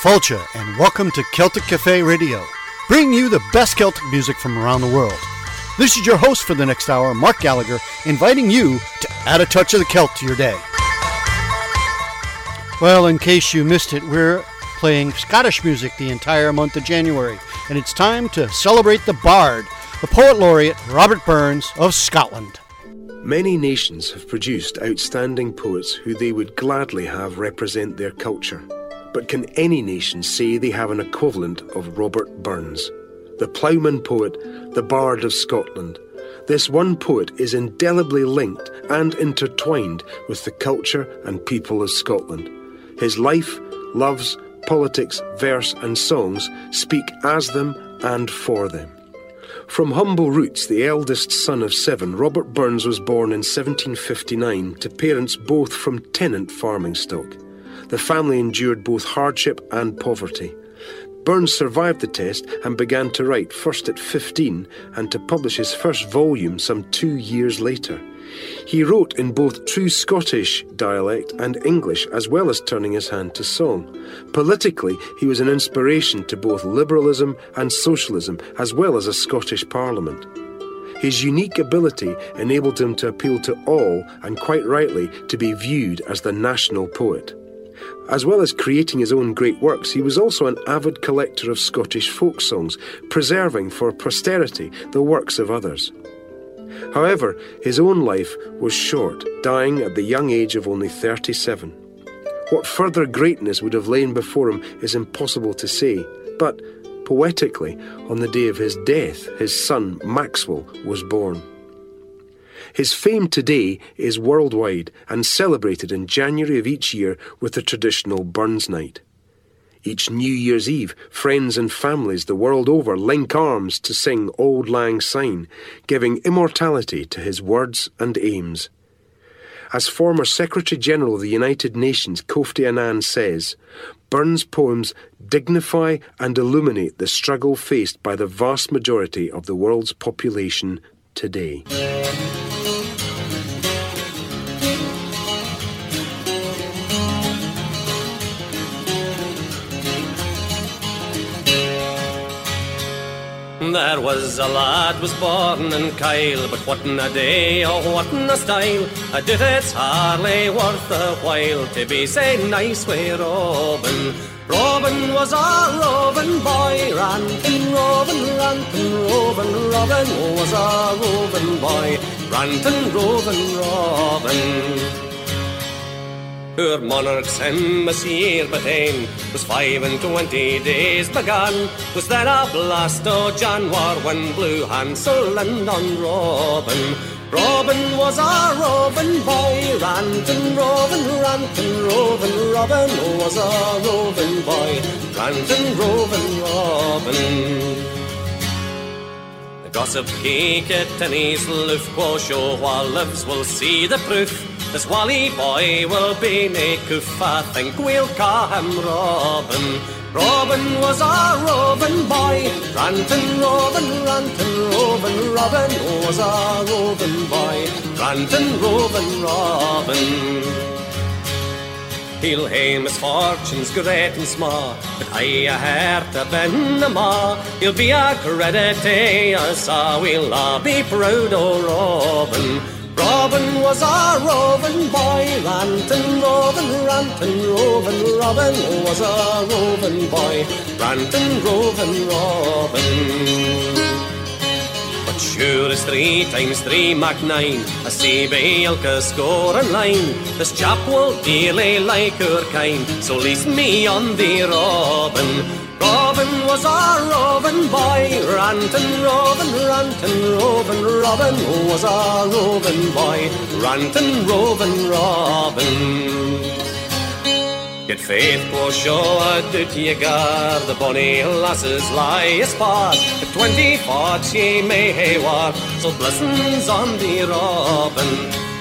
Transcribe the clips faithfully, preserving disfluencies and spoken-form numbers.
Folcha, and welcome to Celtic Cafe Radio, bringing you the best Celtic music from around the world. This is your host for the next hour, Mark Gallagher, inviting you to add a touch of the Celt to your day. Well, in case you missed it, we're playing Scottish music the entire month of January, and it's time to celebrate the Bard, the Poet Laureate Robert Burns of Scotland. Many nations have produced outstanding poets who they would gladly have represent their culture. But can any nation say they have an equivalent of Robert Burns? The ploughman poet, the Bard of Scotland. This one poet is indelibly linked and intertwined with the culture and people of Scotland. His life, loves, politics, verse and songs speak as them and for them. From humble roots, the eldest son of seven, Robert Burns was born in seventeen fifty-nine to parents both from tenant farming stock. The family endured both hardship and poverty. Burns survived the test and began to write, first at fifteen, and to publish his first volume some two years later. He wrote in both true Scottish dialect and English, as well as turning his hand to song. Politically, he was an inspiration to both liberalism and socialism, as well as a Scottish Parliament. His unique ability enabled him to appeal to all, and quite rightly, to be viewed as the national poet. As well as creating his own great works, he was also an avid collector of Scottish folk songs, preserving for posterity the works of others. However, his own life was short, dying at the young age of only thirty-seven. What further greatness would have lain before him is impossible to say, but poetically, on the day of his death, his son Maxwell was born. His fame today is worldwide and celebrated in January of each year with the traditional Burns Night. Each New Year's Eve, friends and families the world over link arms to sing Auld Lang Syne, giving immortality to his words and aims. As former Secretary-General of the United Nations Kofi Annan says, Burns' poems dignify and illuminate the struggle faced by the vast majority of the world's population today. There was a lad was born in Kyle, but what in a day, oh what in a style, I did it's hardly worth a while to be say nice with Robin. Robin was a roving boy, rantin' rovin', rantin' rovin', Robin was a roving boy, rantin' rovin' Robin. Her monarch's him a year but ein was five and twenty days begun. Was then a blast o' January when blew Hansel and on Robin. Robin was a roving boy, rantin' rovin', rantin' rovin', Robin was a roving boy, rantin' rovin' Robin. The gossip keek it and his loof quo show while lives will see the proof. This wally boy will be nae coof, I think we'll ca' him Robin. Robin was a roving boy, rantin' rovin', rantin' rovin', Robin was a roving boy, rantin' rovin' Robin. He'll hae misfortunes great and small, but I a heart a ben a ma. He'll be a credit to us, a we'll a be proud o' Robin. Robin was a roving boy, rantin' rovin', rantin' rovin', Robin was a roving boy, rantin' rovin' Robin. But sure as three times three mak nine, I see by elke score and line, this chap will dearly like her kind, so lease me on the Robin. Robin was a roving boy, rantin' rovin', rantin' rovin', Robin was a roving boy, rantin' rovin' Robin. Get faith for sure, did ye gar the bonny lasses lie apart, at twenty forts ye may hae war, so blessings on the Robin.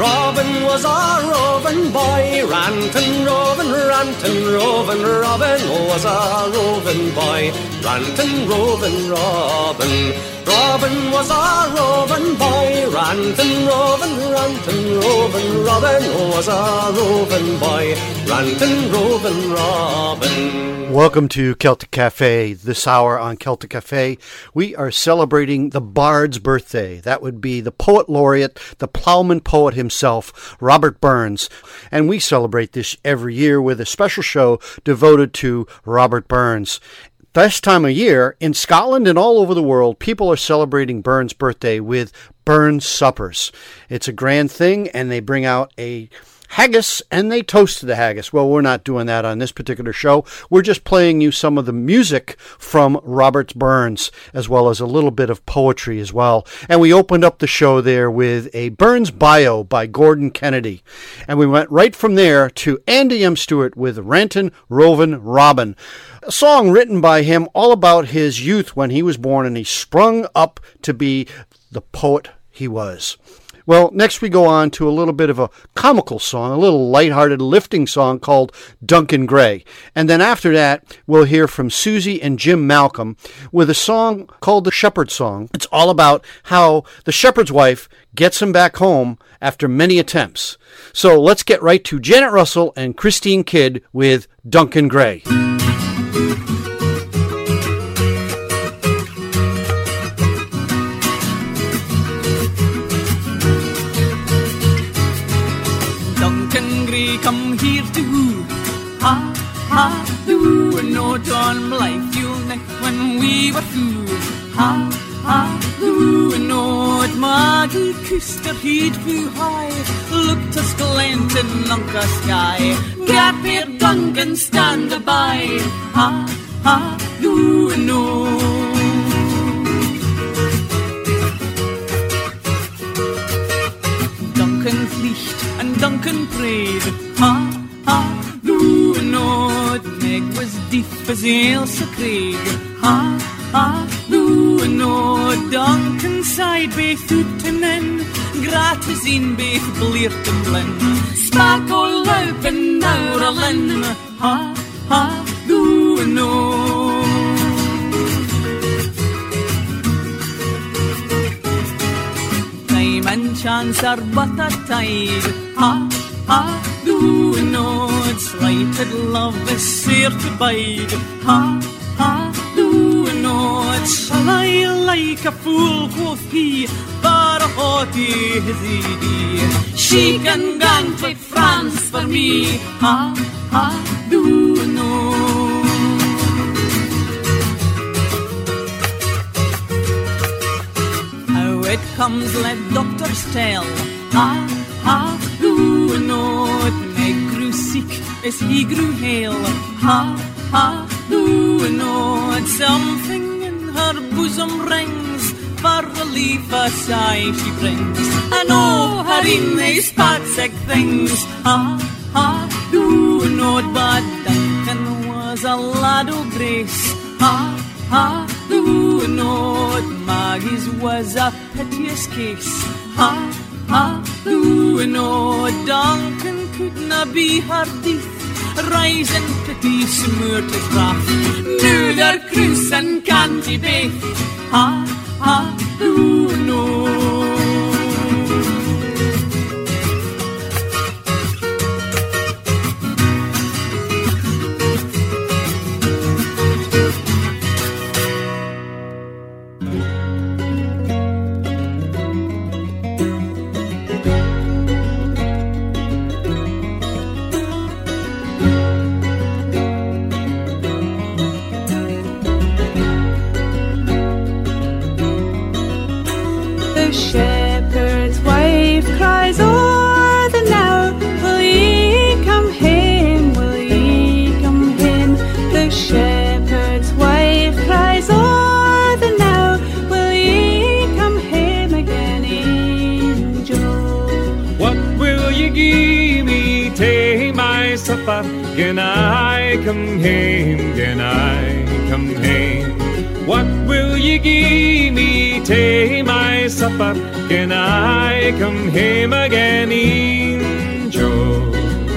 Robin was a roving boy, rantin', roving, rantin', roving. Robin was a roving boy, rantin', roving, Robin. Robin was a roving boy, rantin', roving, rantin', roving. Robin was a roving boy, rantin', roving, Robin. Welcome to Celtic Cafe. This hour on Celtic Cafe, we are celebrating the Bard's birthday. That would be the poet laureate, the plowman poet himself, Robert Burns. And we celebrate this every year with a special show devoted to Robert Burns. This time of year, in Scotland and all over the world, people are celebrating Burns' birthday with Burns suppers. It's a grand thing, and they bring out a haggis, and they toast to the haggis. Well, we're not doing that on this particular show. We're just playing you some of the music from Robert Burns, as well as a little bit of poetry as well. And we opened up the show there with a Burns bio by Gordon Kennedy. And we went right from there to Andy M. Stewart with Rantin', Rovin', Robin, a song written by him all about his youth when he was born, and he sprung up to be the poet he was. Well, next we go on to a little bit of a comical song, a little lighthearted, lifting song called Duncan Gray. And then after that, we'll hear from Susie and Jim Malcolm with a song called The Shepherd's Song. It's all about how the shepherd's wife gets him back home after many attempts. So let's get right to Janet Russell and Christine Kidd with Duncan Gray. Come here to who, ha, ha, do, and no John Blythe, you'll neck when we were through, ha, ha, do, and no at Maggie Custer, he'd flew high, looked us glint in Nunca sky, grab here Duncan, stand by, ha, ha, do, and no. Duncan vliegt and Duncan prayed, ha, ha, do no, Meg was deep as Ailsa Craig, ha, ha, do no, Duncan side baith out and in, gratis in baith bleart and blin, sparkle loup and nauralin, ha, ha, do no. Time and chance are but a tide, ha, ha, do no, slighted love is sure to bide, ha, ha, do no, shall I like a fool, quoth he, for a haughty his he, she can gang to France for me, ha, ha, do no. It comes, let doctors tell, ha, ha, do no, Meg grew sick as he grew hale, ha, ha, do no, something in her bosom rings, for relief a sigh she brings, and oh, her in these patsec things, ha, ha, do no, but Duncan was a lad o' grace, ha, ha, do no, Maggie's was a piteous case, ha, ha, do no, Duncan couldna be her death, rise in pity, smoot his wrath, knew their cruise and canty baith, ha, ha, do no. Shepherd's wife cries o'er the now, will ye come hame, will ye come hame? The shepherd's wife cries o'er the now, will ye come hame again, angel? What will ye gie me tae my supper, gin I come hame, gin I come hame? What will ye gie me tay my supper, can I come home again in Joe?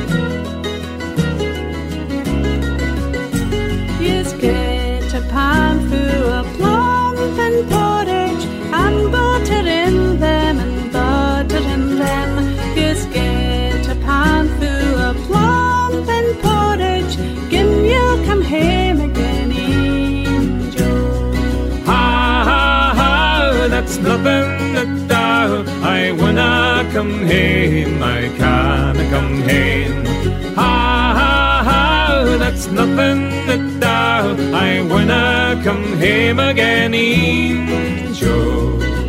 Yes, get a pan full of plum and porridge, and butter in them, and butter in them. Yes, get a pan full of plum and porridge, gin you'll come home again in Joe. Ha ha ha, that's nothing that thou, I wanna come home, I canna come home. Ha ha ha, that's nothing that thou, I wanna come home again in Joe.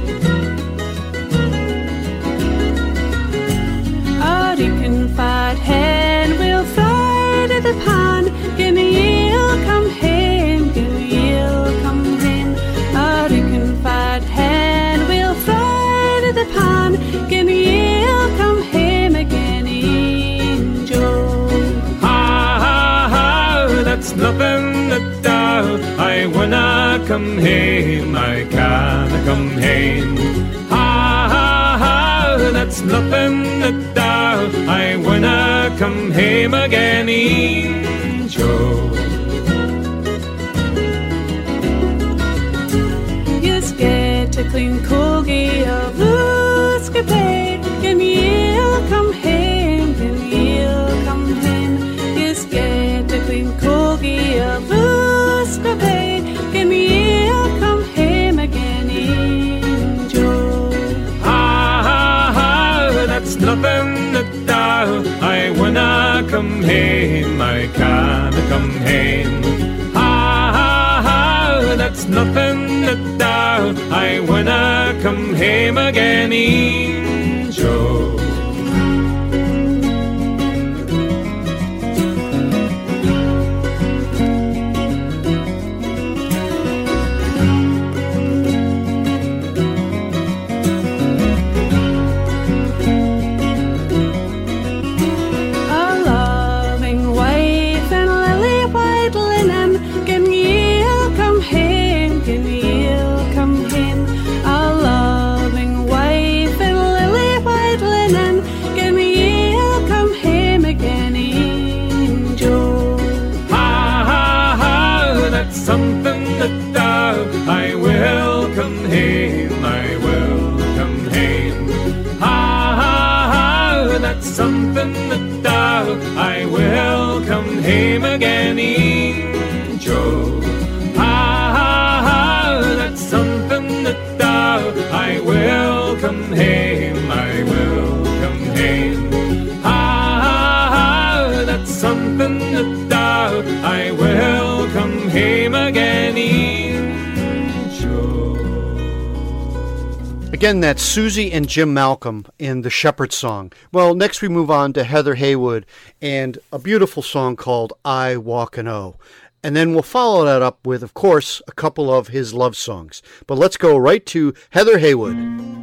A reeking fat hen will fry to the pan, gin you'll come home, gin you'll come home. A reeking fat hen will fry to the pan, gin you'll come home again in Joe. Ha ha ha, that's nothing that thou, I wanna come home, I canna come home. Ha ha ha, that's nothing that thou, I wanna come home again in Joe. Yes, get a clean colgie of Luscapay, gin you'll come home, gin you'll come home. Yes, get a clean colgie of Luscapay, gin you'll come home again in Joe. Ha ha ha, that's nothing that thou, I wanna come home, I canna come home. Ha ha ha, that's nothing that thou, I wanna come home again in Joe. A loving wife in lily white linen, gin you'll come home, gin you'll come home. A loving wife in lily white linen, gin you'll come home again in Joe. Ha ha ha, that's something that thou, I will come home, I will come home. Ha ha ha, that's something that thou, I will come home again in Joe. Ha ha ha, that's something that thou, I will come home, I will come home. Ha ha ha, that's something that thou, I will come home again in Joe. Again, that's Susie and Jim Malcolm in The Shepherd Song. Well, next we move on to Heather Haywood and a beautiful song called I Walk an O. And then we'll follow that up with, of course, a couple of his love songs. But let's go right to Heather Haywood.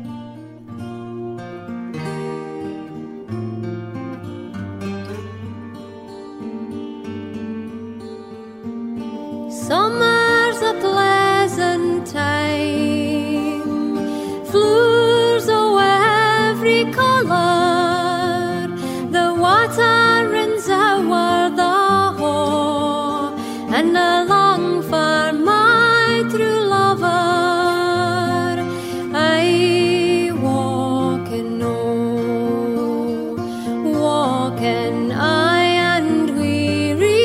Summer's a pleasant time, flowers of every colour, the water runs over the haw, and I long for my true lover. I walk and oh, walk and I and weary,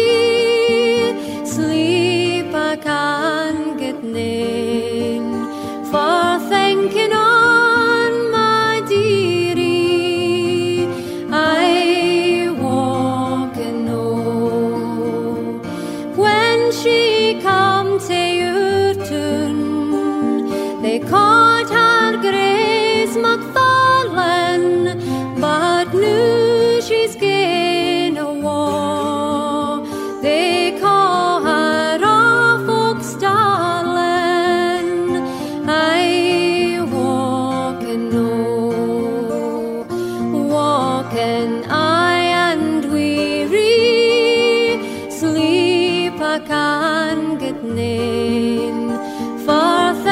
sleep I can't get nane, for thinking on my dearie. I walk and oh, when she come to your tune, they caught her Grace McFarlane, but now she's gone awa. They call her a folks darling. I walk and oh, walk and I and weary, sleep I can't get nane, for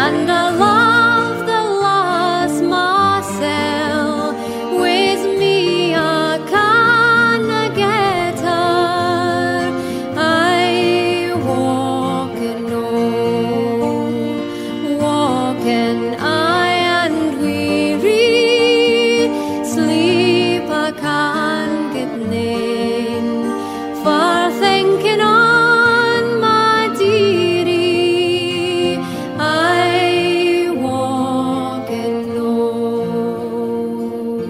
and I love the lass myself. With me I canna get her. I walking on, walking I and weary, sleep I can't get nane, for thinking on my dearie, I walking on.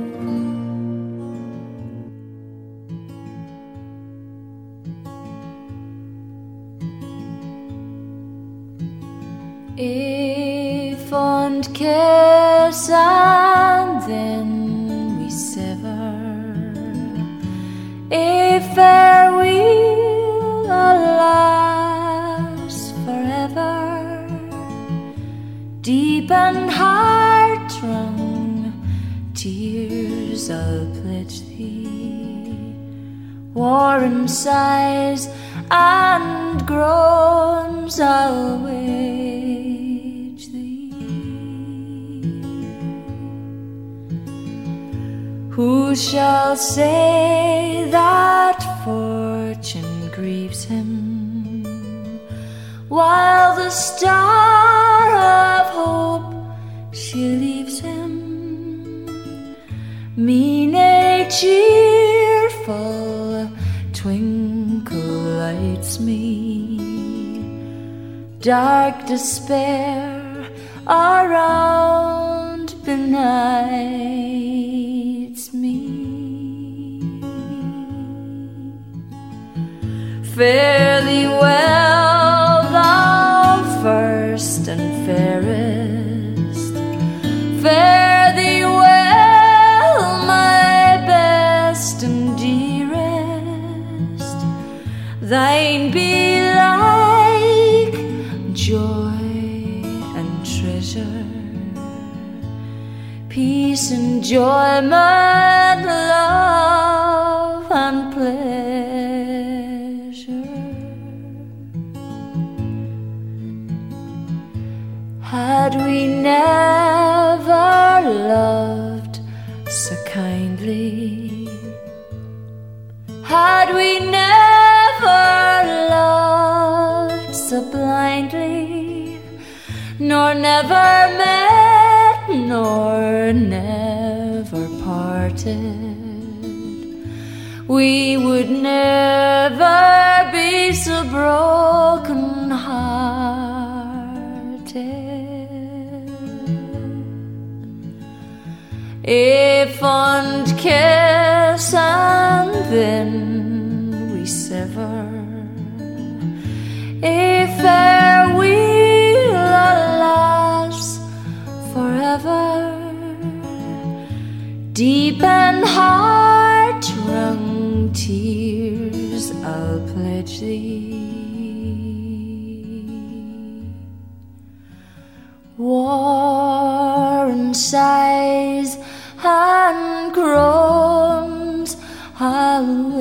If fond kiss and then we sever, if farewell alas forever, deep and heart-wrung tears I'll pledge thee, warm sighs and groans I'll wage thee. Who shall say that fortune grieves him, while the star of hope she leaves him? Mean a cheerful twinkle lights me, dark despair around benights me. Fare thee well, thou first and fairest. Fare thee well, my best and dearest. Thine be like joy and treasure, peace, enjoyment, love, and pleasure. Had we never loved so kindly, had we never loved so blindly, nor never met, nor never parted, we would never be so broken hearted. A fond kiss and then we sever, a farewell alas forever, deep and heart-wrung tears I'll pledge thee, warm sighs and groans I'll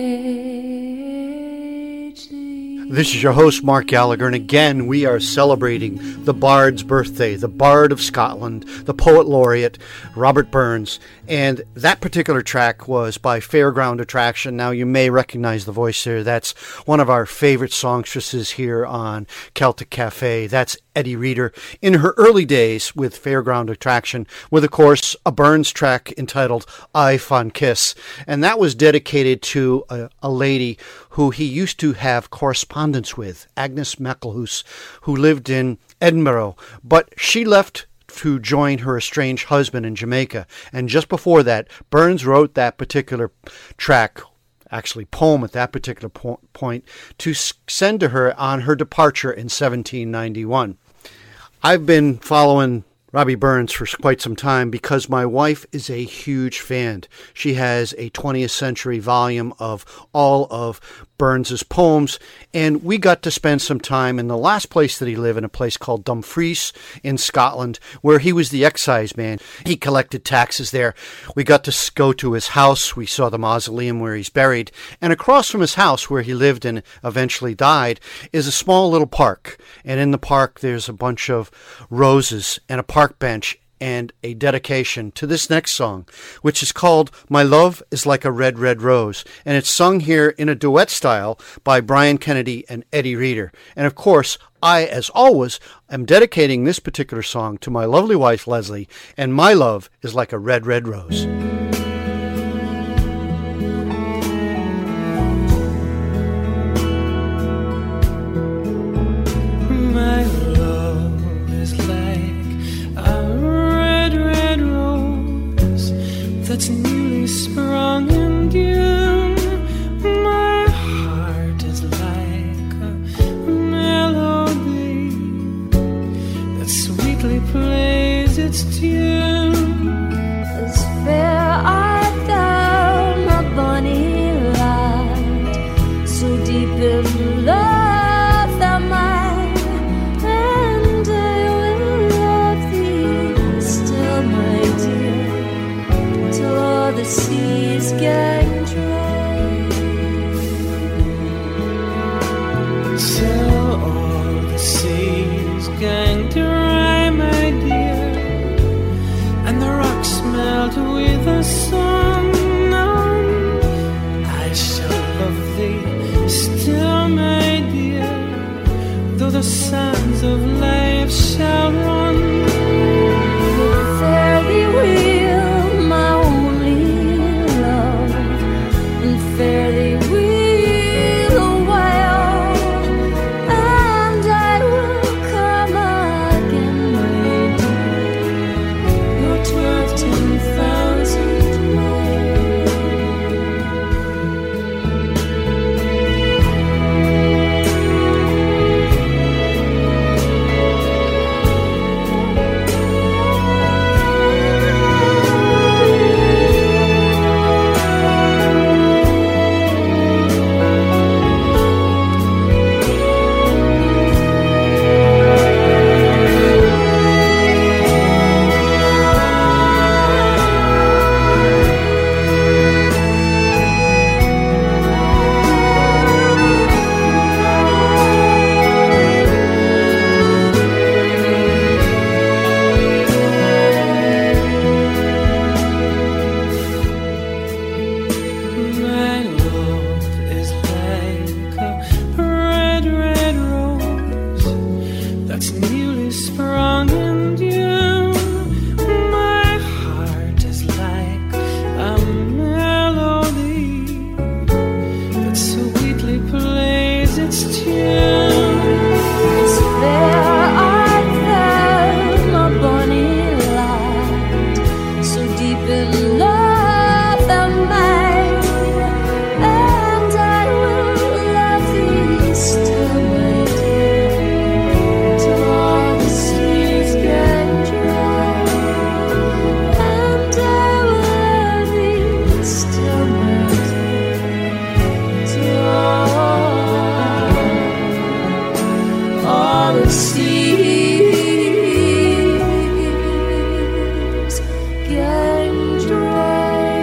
wage thee. This is your host, Mark Gallagher, and again we are celebrating the Bard's birthday, the Bard of Scotland, the Poet Laureate, Robert Burns. And that particular track was by Fairground Attraction. Now, you may recognize the voice there. That's one of our favorite songstresses here on Celtic Cafe. That's Eddie Reader in her early days with Fairground Attraction, with, of course, a Burns track entitled I Fond Kiss. And that was dedicated to a, a lady who he used to have correspondence with, Agnes MacLehose, who lived in Edinburgh. But she left to join her estranged husband in Jamaica. And just before that, Burns wrote that particular track, actually poem at that particular po- point, to send to her on her departure in seventeen ninety-one. I've been following Robbie Burns for quite some time because my wife is a huge fan. She has a twentieth century volume of all of Burns's poems, and we got to spend some time in the last place that he lived, in a place called Dumfries in Scotland, where he was the excise man. He collected taxes there. We got to go to his house. We saw the mausoleum where he's buried, and across from his house, where he lived and eventually died, is a small little park. And in the park, there's a bunch of roses and a park bench and a dedication to this next song, which is called My Love is Like a Red, Red Rose. And it's sung here in a duet style by Brian Kennedy and Eddie Reader. And of course, I, as always, am dedicating this particular song to my lovely wife, Leslie, and my love is like a red, red rose. My love is like a red, red rose that's newly sprung in June. My heart is like a melody that sweetly plays its tune. As fair art thou, my bonny lad, so deep in love thou mine, and I will love thee still, my dear, till all the seas gang dry. Till all the seas gang dry, my dear, and the rocks melt with the sun. I shall love thee still, my dear, though the sands of life shall run. Fare thee well, my only love, and fare thee well a while, and I will come again, my dear, your twelve, ten thousand miles. My love is like a red, red rose that's newly sprung in June. My heart is like a melody that sweetly plays its tune. As fair art thou, my bonny lad, so deep in love thou mine, and I will love thee still, my dear, till all the seas get dry, and I will love thee still, my dear, till all, all the seas get dry.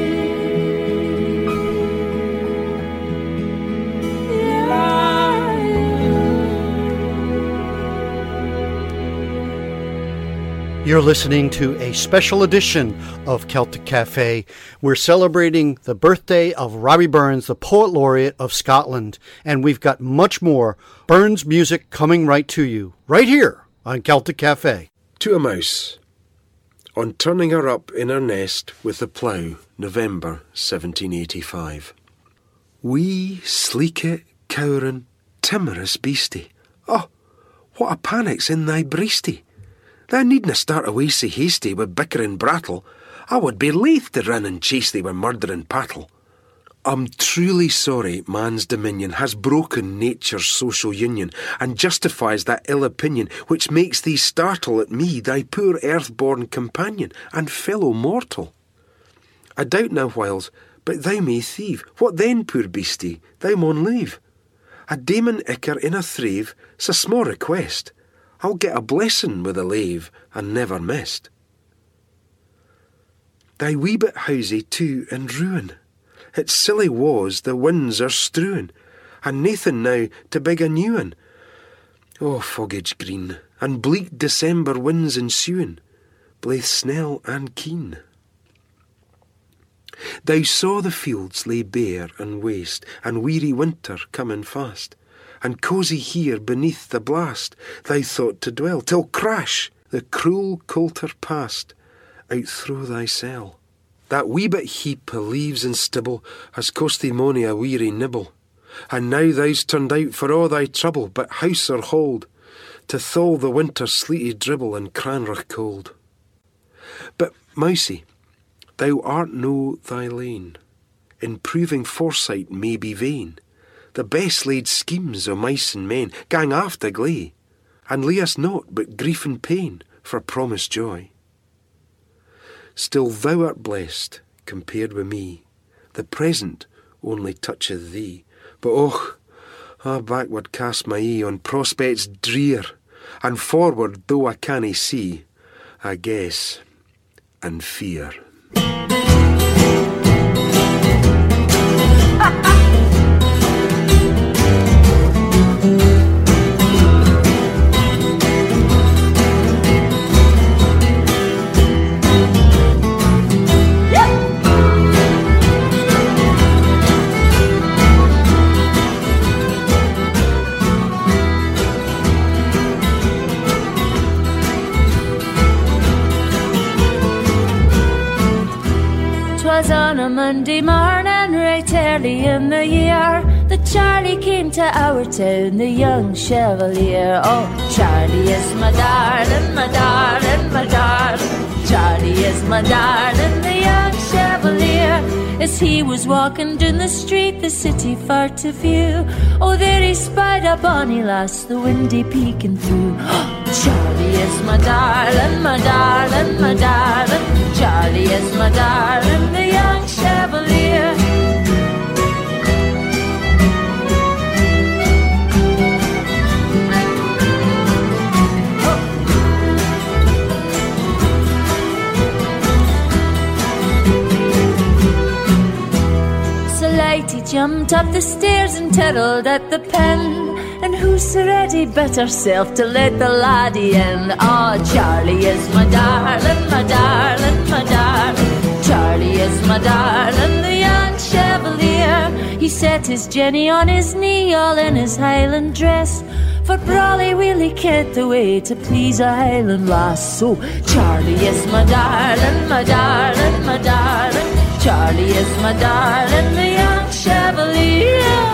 You're listening to a special edition of Celtic Cafe. We're celebrating the birthday of Robbie Burns, the Poet Laureate of Scotland, and we've got much more Burns music coming right to you, right here on Celtic Cafe. To a Mouse. On turning her up in her nest with the plough, November seventeen eighty-five. Wee, sleekit, cowering, timorous beastie. Oh, what a panic's in thy breastie. Thou needna start away sae hasty with bickering brattle. I would be laith to run and chase thee with murder and pattle. I'm truly sorry man's dominion has broken nature's social union, and justifies that ill opinion which makes thee startle at me, thy poor earth-born companion and fellow mortal. I doubt now whiles, but thou may thieve. What then, poor beastie, thou maun leave? A daemon icker in a thrave, 's a small request. I'll get a blessing with a lave, and never missed. Thy wee bit housie too in ruin. Its silly was the winds are strewin', and Nathan now to big a new un. Oh, foggage green, and bleak December winds ensuing, blaith snell and keen. Thou saw the fields lay bare and waste, and weary winter coming fast, and cosy here beneath the blast thou thought to dwell, till crash, the cruel coulter passed, out thro' thy cell. That wee bit heap o' leaves and stibble has cost thee mony a weary nibble, and now thou's turned out for all thy trouble, but house or hold, to thaw the winter sleety dribble and cranrach cold. But, Mousie, thou art no thy lane, in proving foresight may be vain. The best laid schemes o' mice and men gang aft a gley, and lay us naught but grief and pain for promised joy. Still thou art blessed, compared wi' me, the present only toucheth thee. But och, ah backward cast my ee on prospects drear, and forward though I cannae see, I guess and fear. On a Monday morning, right early in the year, that Charlie came to our town, the young Chevalier. Oh, Charlie is my darling, my darling, my darling. Charlie is my darling, the young Chevalier. As he was walking down the street, the city far to view, oh, there he spied a bonny lass, the windy peeking through. Oh, Charlie is my darling, my darling, my darling. Charlie is my darling, the young Chevalier. So light he jumped up the stairs and tiddled at the pen. And who's ready but herself to let the laddie in? Oh, Charlie is my darling, my darling, my darling. Charlie is my darling, the young Chevalier. He set his Jenny on his knee, all in his Highland dress, for brawly Willie kent the way to please a Highland lass. So Charlie is my darling, my darling, my darling. Charlie is my darling, the young Chevalier.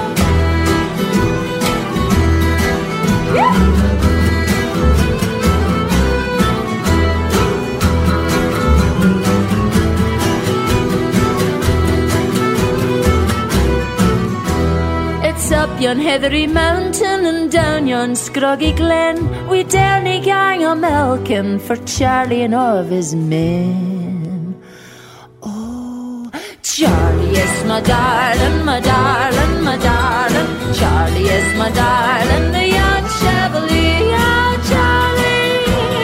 It's up yon heathery mountain and down yon scroggy glen, we daren't gang a milking for Charlie and all of his men. Oh, Charlie is my darling, my darling, my darling. Charlie is my darling, the young Chevalier. Charlie,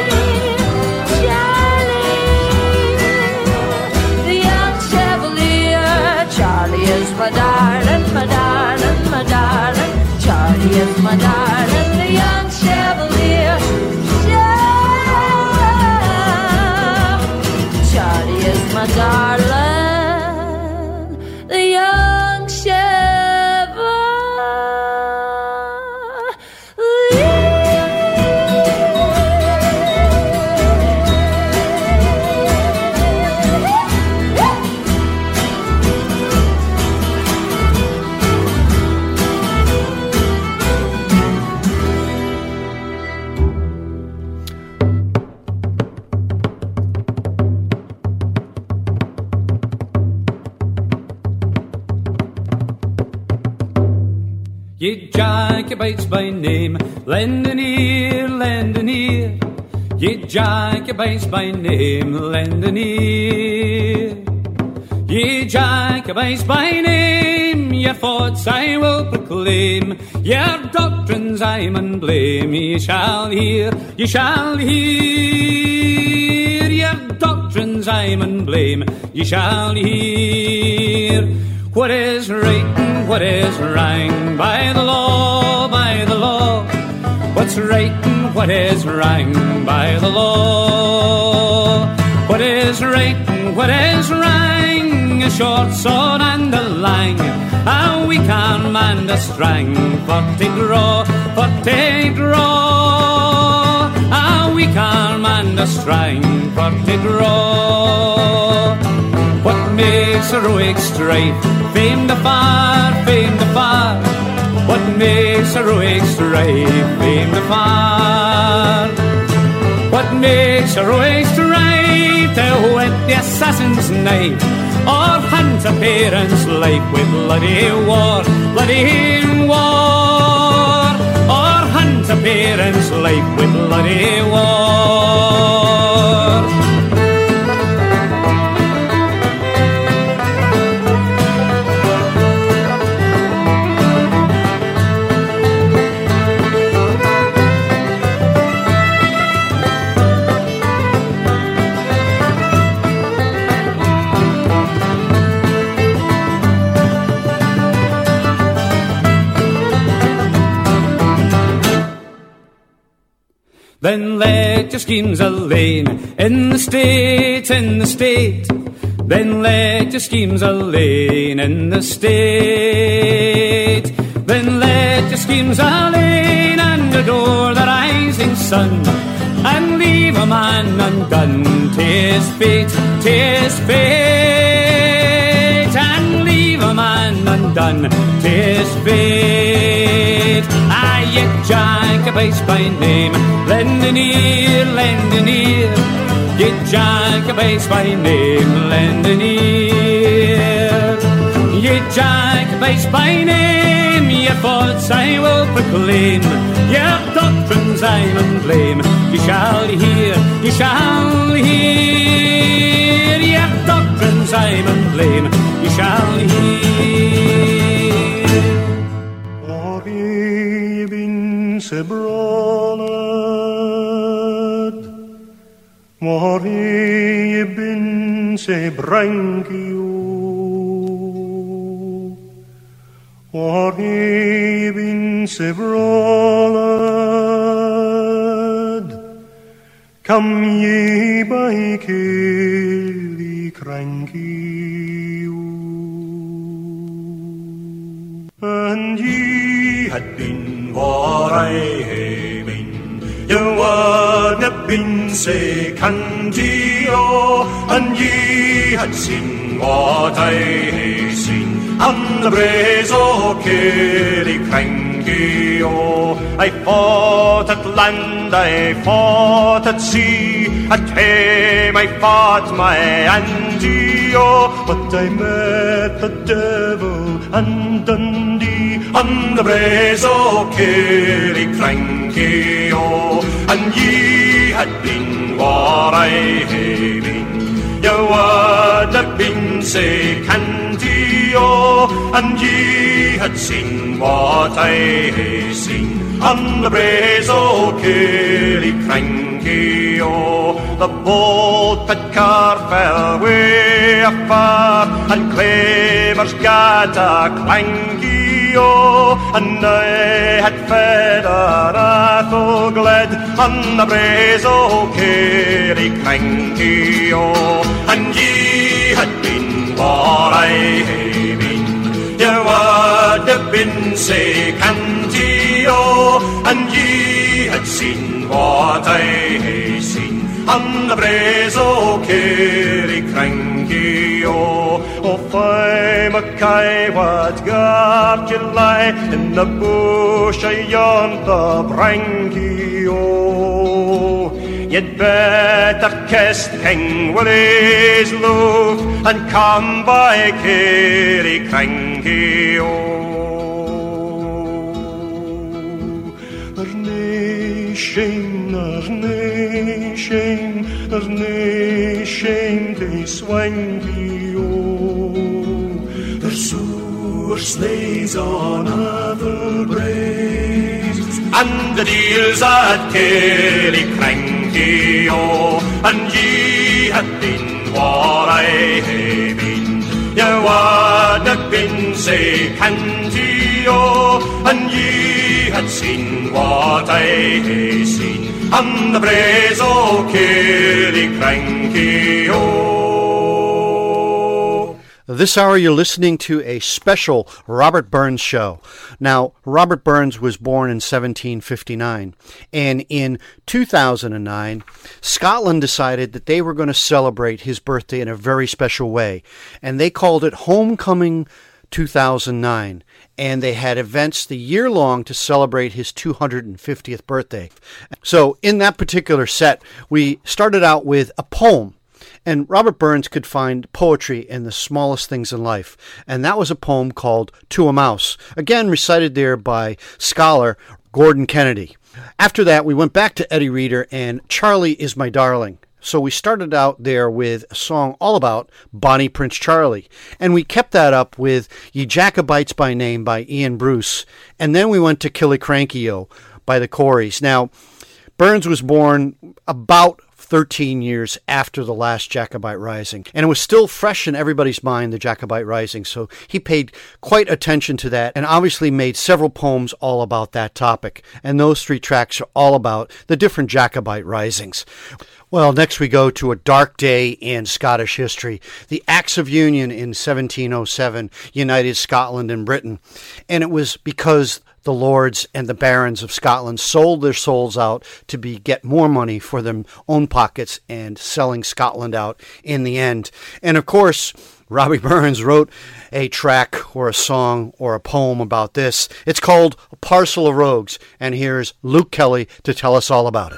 Charlie, the young Chevalier. Charlie is my darling, my darling, my darling. Charlie is my darling, the young Chevalier. Charlie is my darling, the young Chevalier. Ye Jacobites by name, lend an ear, lend an ear. Ye Jacobites by name, lend an ear. Ye Jacobites by name, your thoughts I will proclaim, your doctrines I mun blame. Ye shall hear, ye shall hear, your doctrines I mun blame. Ye shall hear what is right and what is wrong by the law, by the law. What's right and what is wrong by the law? What is right and what is wrong? A short sword and a lang, a weak arm and a strang. For to draw, for to draw, a weak arm and a strang. For to draw. What makes heroic strife? Fame to far, fame to far. What makes heroic strife? Fame to far. What makes heroic strife? To whet the assassin's knife, or hunt a parent's life with bloody war, bloody war, or hunt a parent's life with bloody war. Then let your schemes alone in the state, in the state. Then let your schemes alone in the state. Then let your schemes alone and adore the rising sun, and leave a man undone to his fate, to his fate, and leave a man undone to his fate. Ah, ye Jacobites by name, lend an ear, lend an ear. Ye Jacobites by name, lend an ear. Ye Jacobites by name, your thoughts I will proclaim, your doctrines I will blame. You shall hear, you shall hear, your doctrines I will blame. You shall hear. Har ye been se brolad? Har ye been se brankio? Har ye been se brolad? Come ye by Kelly Crankio? And ye had been what I have been, you would have been say Cantio, and ye had seen what I have seen on the braes o' Kelly Crankio. I fought at land, I fought at sea, at home I fought my Antio, but I met the devil and Dundee on the braes o' Kelly Crankio. And ye had been what I have been, you would have been say Cantio, and ye had seen what I have seen on the braes o' Kelly Crankio. The boat at Carfell way afar, and clavers gat a clankio, and I had fed a rathel gled on the braes o' Kelly Crankio. And ye had been what I have been, you would have been say Cantio, and ye had seen what I have seen on the braes o' Kelly Crankio. O fy Mackay, what guard ye lie in the bush ayont the Brankio? You'd better kiss King Willie's loaf and come by Kelly Crankio. There's nae shame, there's nae shame, there's nae shame to Swankio. sewer sleighs on other braes, and the deals at Killiecrankie, oh, and ye had been what I hae been. Ye wad have been sae canty, oh, and ye had seen what I hae seen on the braes o' Killiecrankie, oh. This hour you're listening to a special Robert Burns show. Now, Robert Burns was born in seventeen fifty-nine, and in two thousand nine, Scotland decided that they were going to celebrate his birthday in a very special way, and they called it Homecoming two thousand nine, and they had events the year long to celebrate his two hundred fiftieth birthday. So in that particular set, we started out with a poem. And Robert Burns could find poetry in the smallest things in life. And that was a poem called To a Mouse, again recited there by scholar Gordon Kennedy. After that, we went back to Eddie Reader and Charlie Is My Darling. So we started out there with a song all about Bonnie Prince Charlie. And we kept that up with Ye Jacobites by Name by Ian Bruce. And then we went to Killiecrankie by the Coreys. Now, Burns was born about thirteen years after the last Jacobite Rising. And it was still fresh in everybody's mind, the Jacobite Rising. So he paid quite attention to that and obviously made several poems all about that topic. And those three tracks are all about the different Jacobite Risings. Well, next we go to a dark day in Scottish history. The Acts of Union in seventeen oh seven united Scotland and Britain. And it was because the lords and the barons of Scotland sold their souls out to be get more money for their own pockets and selling Scotland out in the end. And of course, Robbie Burns wrote a track or a song or a poem about this. It's called A Parcel of Rogues. And here's Luke Kelly to tell us all about it.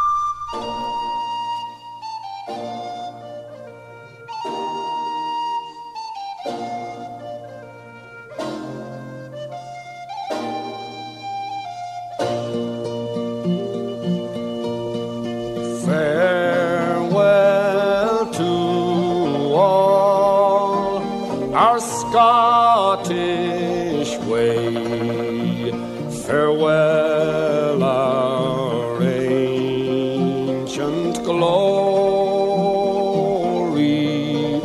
Scottish way, farewell our ancient glory,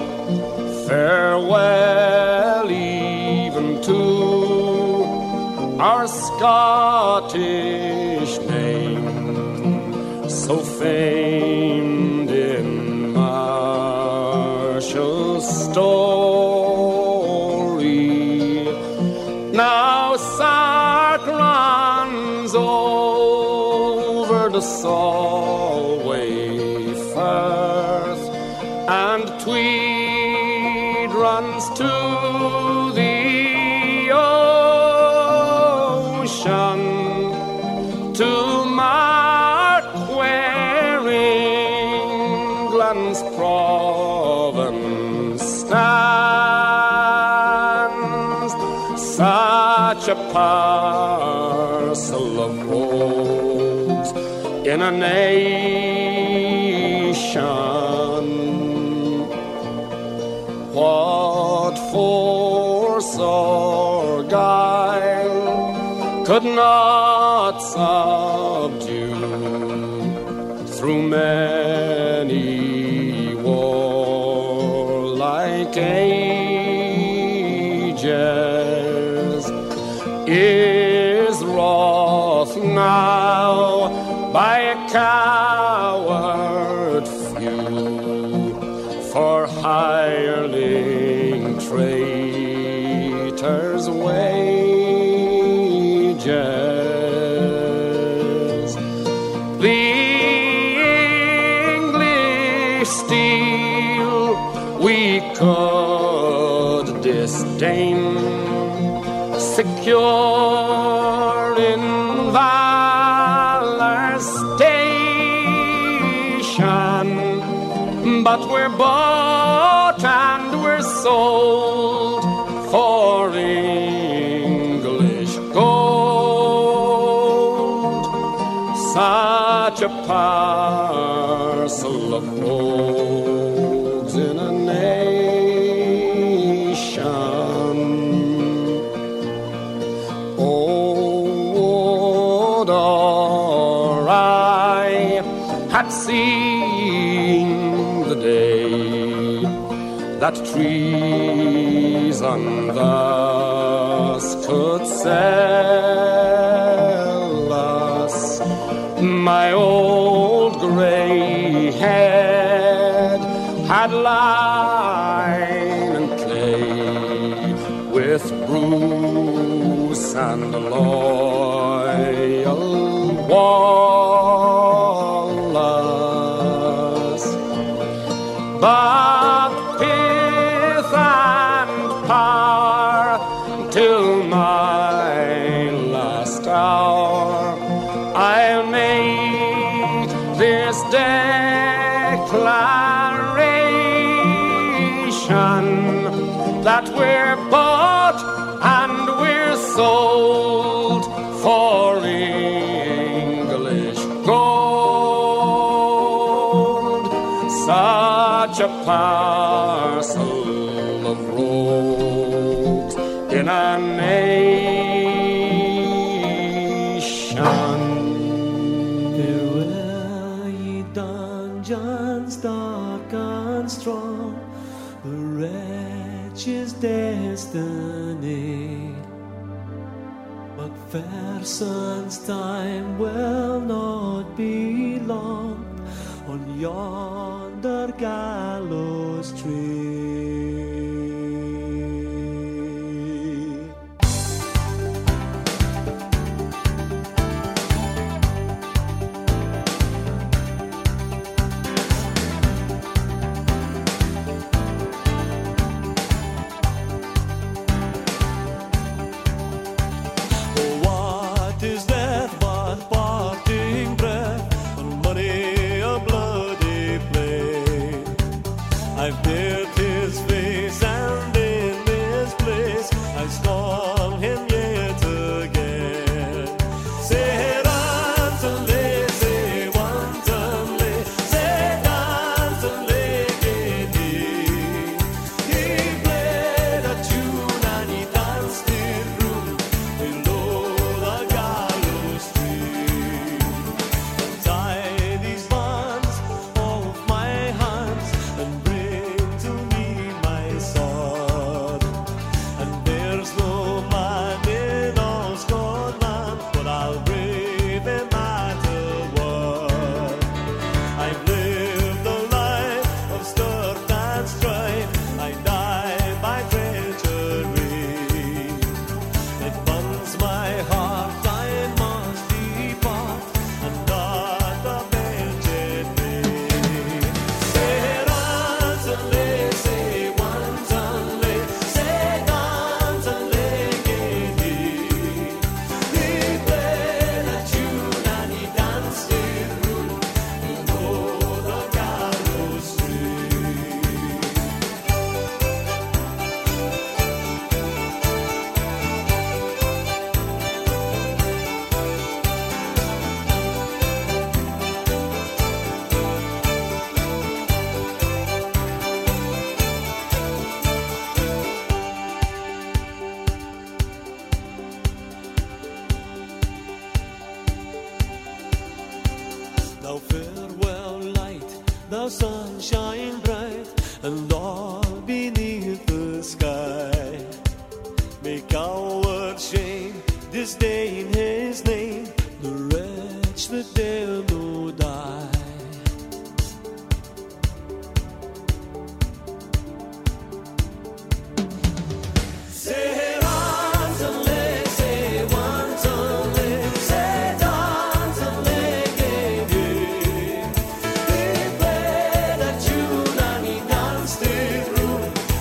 farewell even to our Scottish name, so famed in martial story. Now Sark runs over the Solway Firth, and Tweed runs to the ocean to mark where England's province stands. Such a parcel of rogues in a nation. What force or guile could not subdue through many warlike ages? Is wrath now by a coward few for hireling traitors' wages? The English steel we could disdain, secure in valor's station, but we're bought and we're sold for English gold. Such a parcel of rogues in a nation. been the day that trees on thus could sell us my old gray head had line and clay with Bruce and loyal Wallace, but pith and power till my last hour I'll make this declaration that we're bought and we're sold for English gold. Such a parcel of rogues in a nation. Farewell, ye dungeons dark and strong, the wretch's destiny. Macpherson's time will not be long on yonder gallows tree.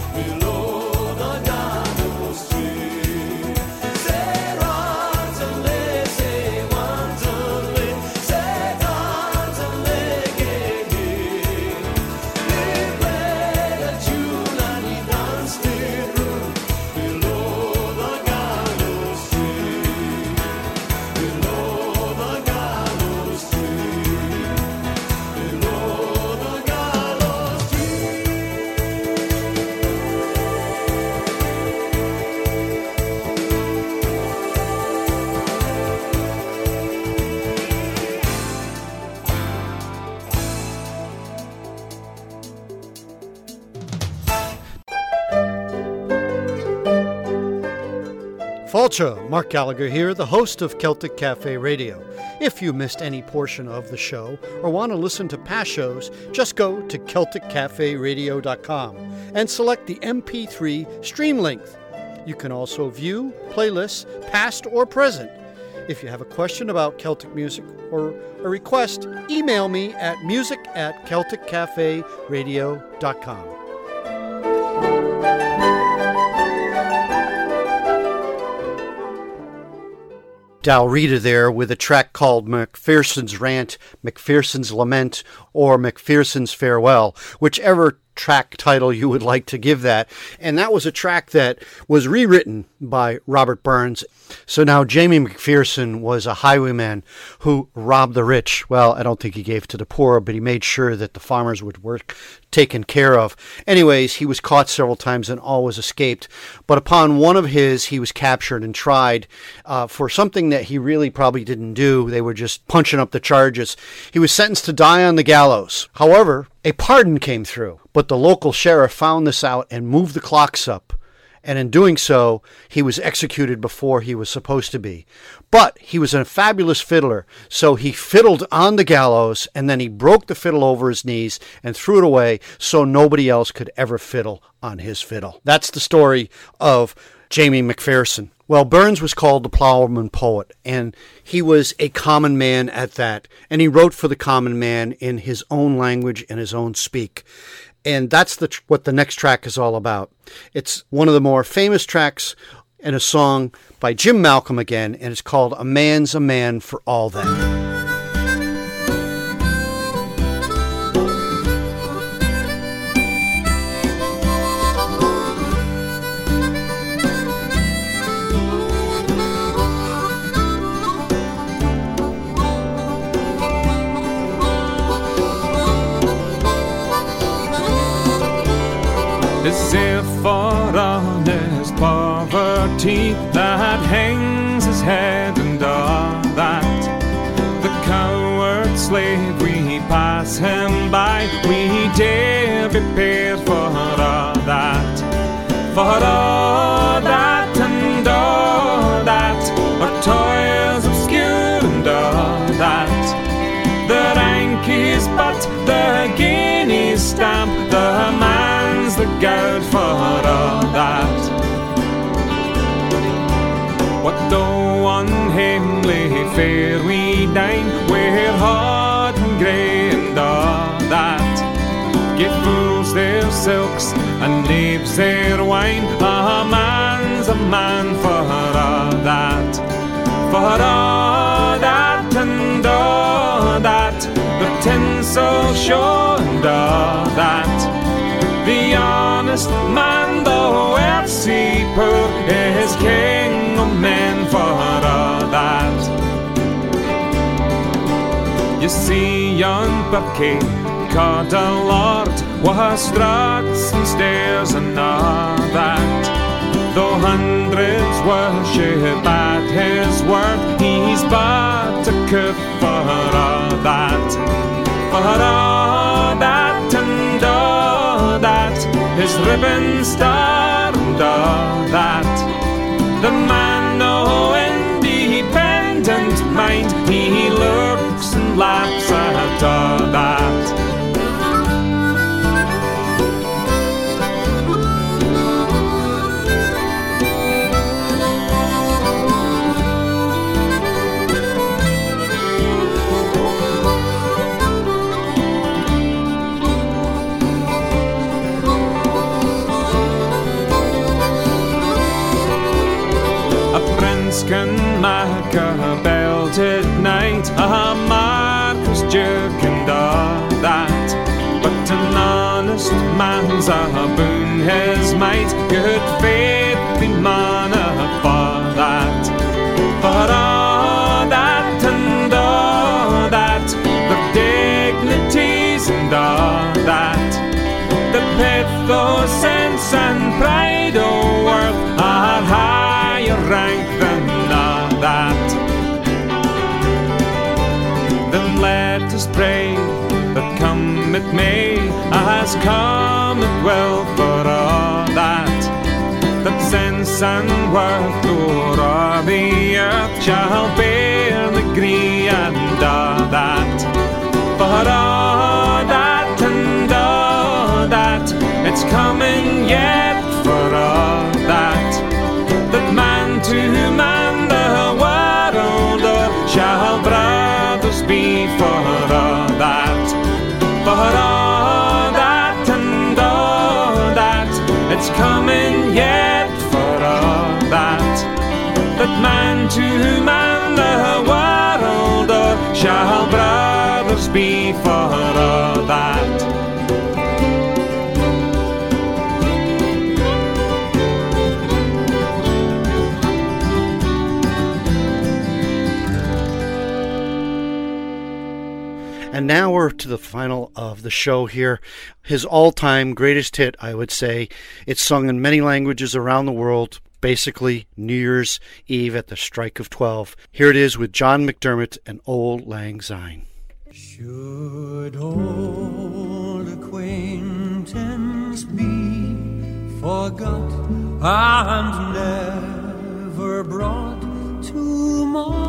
Say Culture, Mark Gallagher here, the host of Celtic Cafe Radio. If you missed any portion of the show or want to listen to past shows, just go to Celtic Cafe Radio dot com and select the M P three stream length. You can also view playlists, past or present. If you have a question about Celtic music or a request, email me at music at Celtic Cafe Radio dot com. Dalrita there with a track called McPherson's Rant, McPherson's Lament, or McPherson's Farewell, whichever track title you would like to give that. And that was a track that was rewritten by Robert Burns. So now Jamie McPherson was a highwayman who robbed the rich. Well, I don't think he gave to the poor, but he made sure that the farmers would work taken care of. Anyways, he was caught several times and always escaped. But upon one of his, he was captured and tried uh, for something that he really probably didn't do. They were just punching up the charges. He was sentenced to die on the gallows. However, a pardon came through, but the local sheriff found this out and moved the clocks up. And in doing so, he was executed before he was supposed to be. But he was a fabulous fiddler, so he fiddled on the gallows, and then he broke the fiddle over his knees and threw it away so nobody else could ever fiddle on his fiddle. That's the story of Jamie McPherson. Well, Burns was called the plowman poet, and he was a common man at that. And he wrote for the common man in his own language and his own speak. And that's the tr- what the next track is all about. It's one of the more famous tracks in a song by Jim Malcolm again, and it's called A Man's a Man for All That. As if for honest poverty that hangs his head and all that, the coward slave we pass him by, we dare be paid for all that, for all that and all that, our toils obscure and all that, the rank is but the guinea's stamp, the man's the gout for all that. What though on hamely fare we dine, we're hard and grey and all that, give fools their silks and knaves their wine, a man's a man for all that, for all that and all that, the tinsel show and all that. The honest man, though earthly poor, is king of men for all that. You see yon Burkey, called a lord, was struts and stairs and all that. Though hundreds worship at his word, he's but a cook for all that, for all that and all that, his ribbon star and all that. The man no independent mind, he looks and laughs at all that. Can make a belted knight, a Marcus Duke and all that, but an honest man's a boon his might, good faith be man for that, for all that and all that, the dignities and all that, the pathos, sense and pride o' worth are higher rank than that. Then let us pray that come it may, as come it will for all that, that sense and worth o'er the earth shall bear the gree and a' that. But a' that and a' that, it's coming yet for a' that. That man to man the world o'er shall brothers be for a' that. But a' that and a' that, it's coming yet for a' that. That man to man the world o'er shall brothers be for a' that. And now we're to the final of the show here. His all-time greatest hit, I would say. It's sung in many languages around the world, basically New Year's Eve at the strike of twelve. Here it is with John McDermott and Auld Lang Syne. Should old acquaintance be forgot and never brought to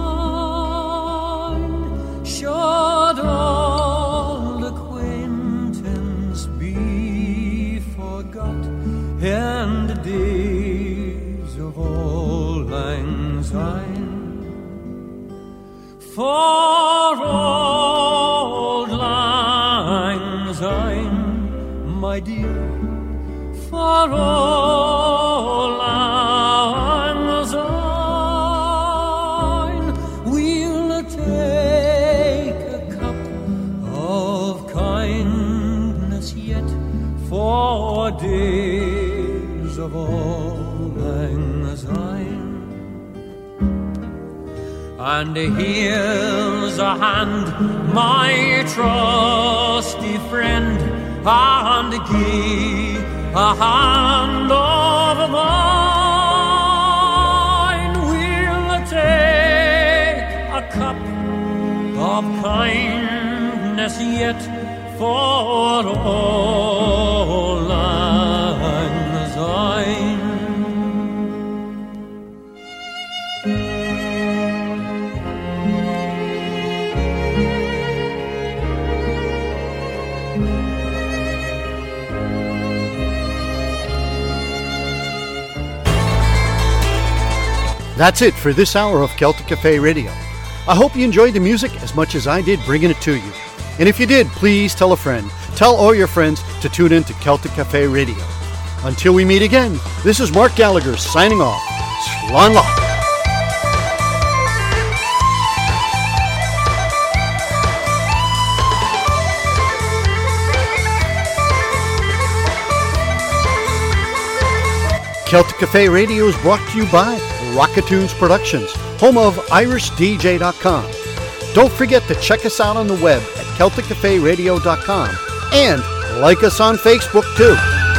mind? Should old acquaintance be forgot in the days of Auld Lang Syne? For Auld Lang Syne, my dear, for Auld Lang Syne, we'll take a cup of kindness yet for days of Auld Lang Syne. And here's a hand, my trusty friend, and give a hand of mine. We'll take a cup of kindness yet for Auld Lang Syne. That's it for this hour of Celtic Cafe Radio. I hope you enjoyed the music as much as I did bringing it to you. And if you did, please tell a friend. Tell all your friends to tune in to Celtic Cafe Radio. Until we meet again, this is Mark Gallagher signing off. Slán Lá. Celtic Cafe Radio is brought to you by Rockatoons Productions, home of Irish D J dot com. Don't forget to check us out on the web at Celtic Cafe Radio dot com and like us on Facebook too.